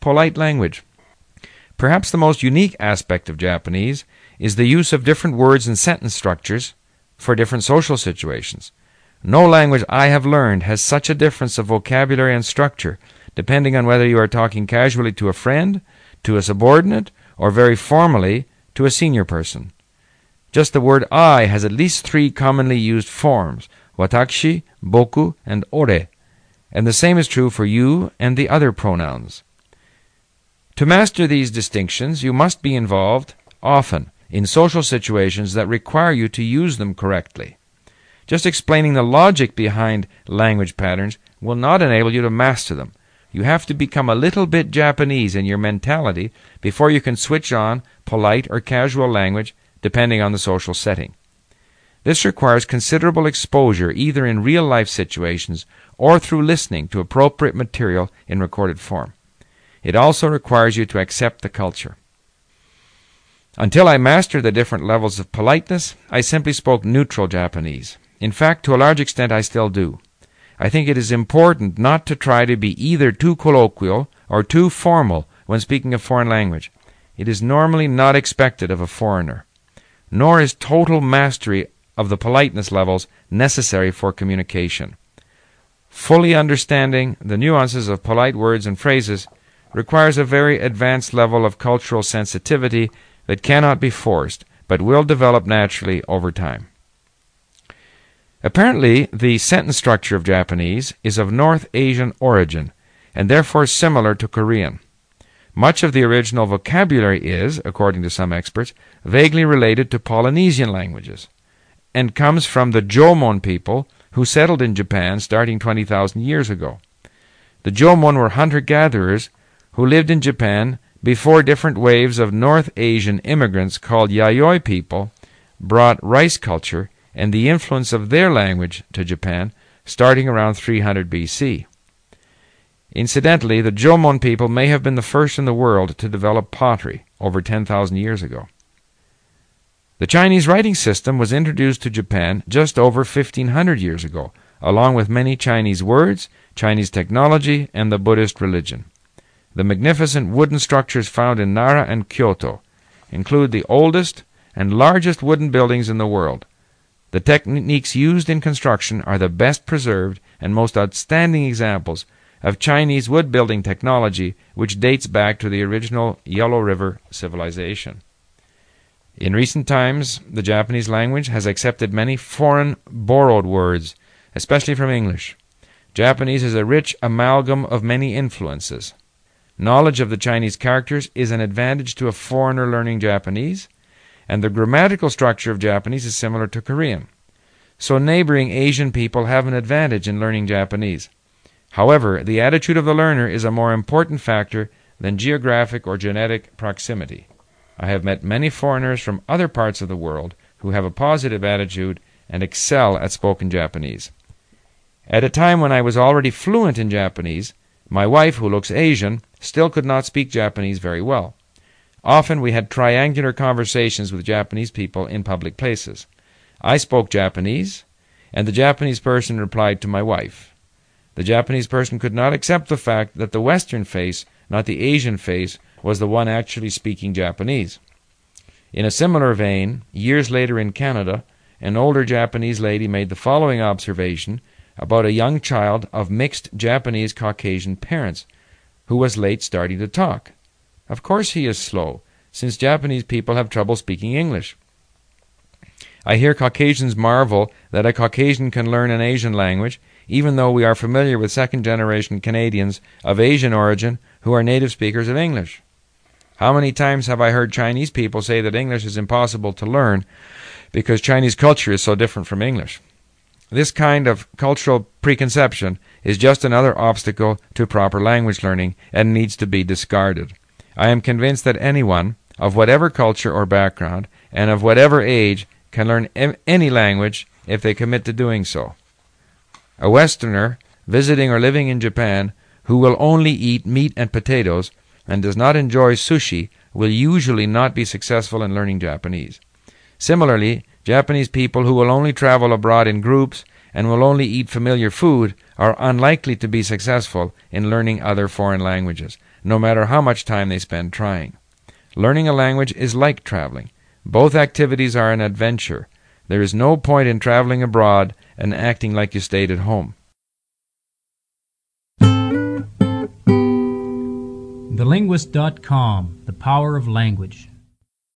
polite language. Perhaps the most unique aspect of Japanese is the use of different words and sentence structures for different social situations. No language I have learned has such a difference of vocabulary and structure, depending on whether you are talking casually to a friend, to a subordinate, or very formally to a senior person. Just the word I has at least 3 commonly used forms, watashi, boku, and ore, and the same is true for you and the other pronouns. To master these distinctions, you must be involved often in social situations that require you to use them correctly. Just explaining the logic behind language patterns will not enable you to master them. You have to become a little bit Japanese in your mentality before you can switch on polite or casual language, depending on the social setting. This requires considerable exposure either in real-life situations or through listening to appropriate material in recorded form. It also requires you to accept the culture. Until I mastered the different levels of politeness, I simply spoke neutral Japanese. In fact, to a large extent, I still do. I think it is important not to try to be either too colloquial or too formal when speaking a foreign language. It is normally not expected of a foreigner. Nor is total mastery of the politeness levels necessary for communication. Fully understanding the nuances of polite words and phrases requires a very advanced level of cultural sensitivity that cannot be forced, but will develop naturally over time. Apparently, the sentence structure of Japanese is of North Asian origin, and therefore similar to Korean. Much of the original vocabulary is, according to some experts, vaguely related to Polynesian languages, and comes from the Jomon people who settled in Japan starting 20,000 years ago. The Jomon were hunter-gatherers who lived in Japan before different waves of North Asian immigrants called Yayoi people brought rice culture and the influence of their language to Japan starting around 300 BC. Incidentally, the Jomon people may have been the first in the world to develop pottery over 10,000 years ago. The Chinese writing system was introduced to Japan just over 1,500 years ago, along with many Chinese words, Chinese technology, and the Buddhist religion. The magnificent wooden structures found in Nara and Kyoto include the oldest and largest wooden buildings in the world. The techniques used in construction are the best preserved and most outstanding examples of Chinese wood-building technology, which dates back to the original Yellow River civilization. In recent times, the Japanese language has accepted many foreign borrowed words, especially from English. Japanese is a rich amalgam of many influences. Knowledge of the Chinese characters is an advantage to a foreigner learning Japanese, and the grammatical structure of Japanese is similar to Korean. So neighboring Asian people have an advantage in learning Japanese. However, the attitude of the learner is a more important factor than geographic or genetic proximity. I have met many foreigners from other parts of the world who have a positive attitude and excel at spoken Japanese. At a time when I was already fluent in Japanese, my wife, who looks Asian, still could not speak Japanese very well. Often we had triangular conversations with Japanese people in public places. I spoke Japanese, and the Japanese person replied to my wife. The Japanese person could not accept the fact that the Western face, not the Asian face, was the one actually speaking Japanese. In a similar vein, years later in Canada, an older Japanese lady made the following observation about a young child of mixed Japanese-Caucasian parents who was late starting to talk. Of course he is slow, since Japanese people have trouble speaking English. I hear Caucasians marvel that a Caucasian can learn an Asian language, even though we are familiar with second-generation Canadians of Asian origin who are native speakers of English. How many times have I heard Chinese people say that English is impossible to learn because Chinese culture is so different from English? This kind of cultural preconception is just another obstacle to proper language learning and needs to be discarded. I am convinced that anyone, of whatever culture or background, and of whatever age, can learn any language if they commit to doing so. A Westerner visiting or living in Japan who will only eat meat and potatoes and does not enjoy sushi will usually not be successful in learning Japanese. Similarly, Japanese people who will only travel abroad in groups and will only eat familiar food are unlikely to be successful in learning other foreign languages. no matter how much time they spend trying. Learning a language is like traveling. Both activities are an adventure. There is no point in traveling abroad and acting like you stayed at home. TheLinguist.com, The Power of Language.